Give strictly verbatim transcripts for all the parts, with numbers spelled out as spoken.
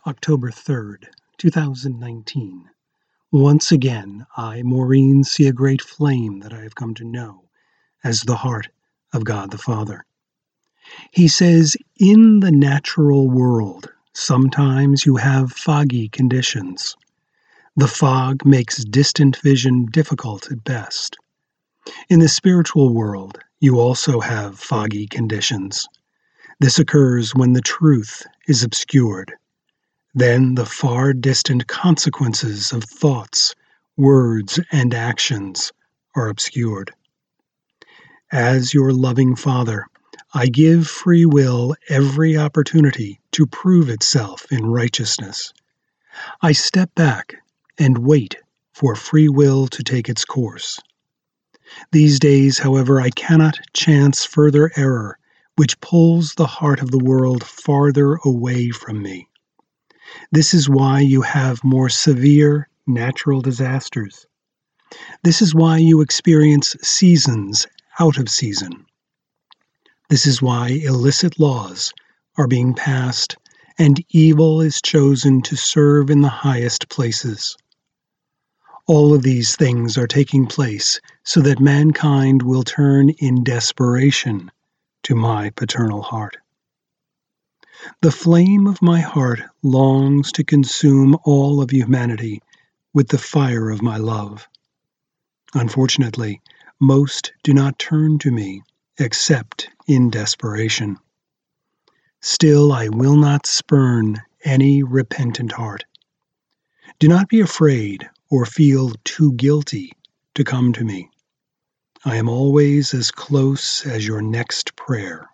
October third, two thousand nineteen. Once again, I, Maureen, see a great flame that I have come to know as the heart of God the Father. He says, in the natural world, sometimes you have foggy conditions. The fog makes distant vision difficult at best. In the spiritual world, you also have foggy conditions. This occurs when the truth is obscured. Then the far distant consequences of thoughts, words, and actions are obscured. As your loving Father, I give free will every opportunity to prove itself in righteousness. I step back and wait for free will to take its course. These days, however, I cannot chance further error, which pulls the heart of the world farther away from me. This is why you have more severe natural disasters. This is why you experience seasons out of season. This is why illicit laws are being passed and evil is chosen to serve in the highest places. All of these things are taking place so that mankind will turn in desperation to my paternal heart. The flame of my heart longs to consume all of humanity with the fire of my love. Unfortunately, most do not turn to me except in desperation. Still, I will not spurn any repentant heart. Do not be afraid or feel too guilty to come to me. I am always as close as your next prayer.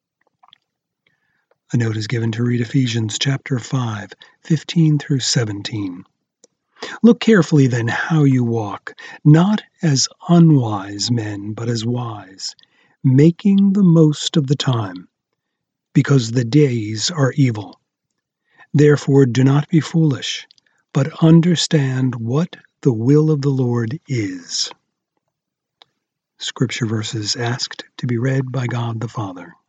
A note is given to read Ephesians chapter five, fifteen through seventeen. Look carefully then how you walk, not as unwise men, but as wise, making the most of the time, because the days are evil. Therefore do not be foolish, but understand what the will of the Lord is. Scripture verses asked to be read by God the Father.